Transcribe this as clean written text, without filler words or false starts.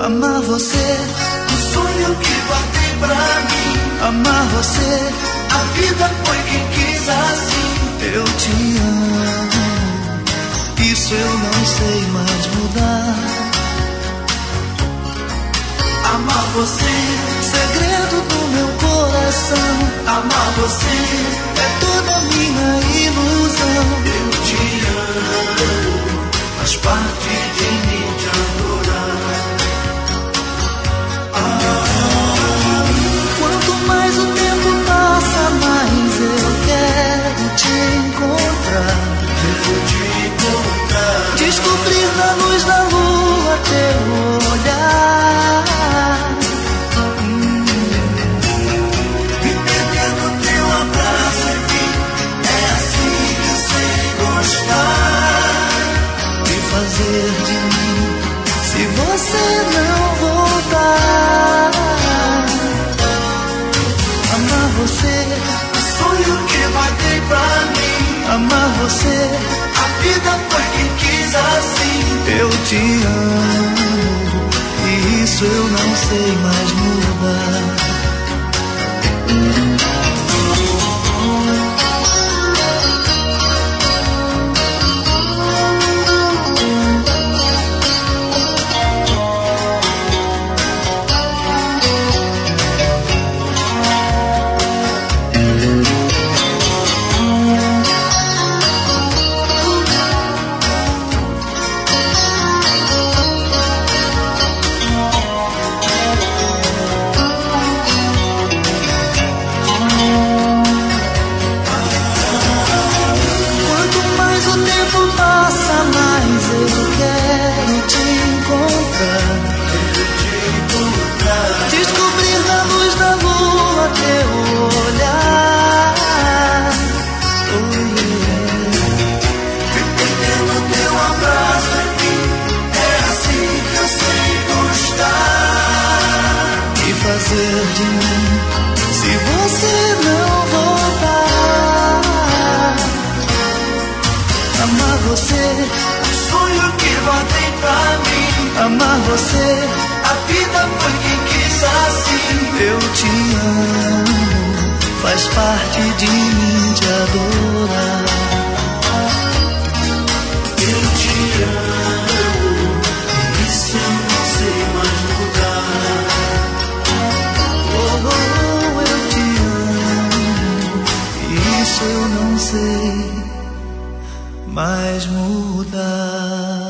Amar você, o sonho que guardei pra mim. amar você, A vida foi quem quis assim. eu te amo. Isso eu não sei mais mudar. Amar você, Segredo do meu coração, amar você, é toda minha ilusão. eu te amo. Faz parte de mim te adorar. Quanto mais o tempo passa, mais eu quero te encontrar. Quero te encontrar. Descobrir na luz da lua teu olhar. Me perder no teu abraço, enfim. É assim que eu sei gostar. E fazer de mim, se você não voltar. Amar você, O sonho que guardei pra mim. amar você, A vida foi quem quis assim. eu te amo. E isso eu não sei mais mudar. Quanto mais o tempo passa, mais eu quero te encontrar. Descobrir na luz da lua teu olhar. Oh, yeah. Me perder no teu abraço, enfim. É assim que eu sei gostar. E fazer de mim, se você não voltar. Amar você, O sonho que guardei pra mim. amar você, A vida foi quem quis assim. eu te amo. Faz parte de mim te adorar. Eu te amo. Isso eu não sei mais mudar. Oh, oh, eu te amo. Isso eu não sei mais mudar.